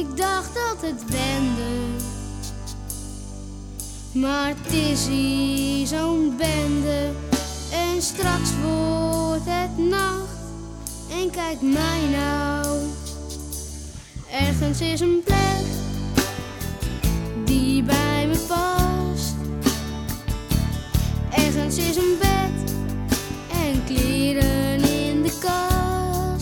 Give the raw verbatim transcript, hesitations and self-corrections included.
Ik dacht dat het wende, maar het is hier zo'n bende. En straks wordt het nacht en kijk mij nou. Ergens is een plek die bij me past.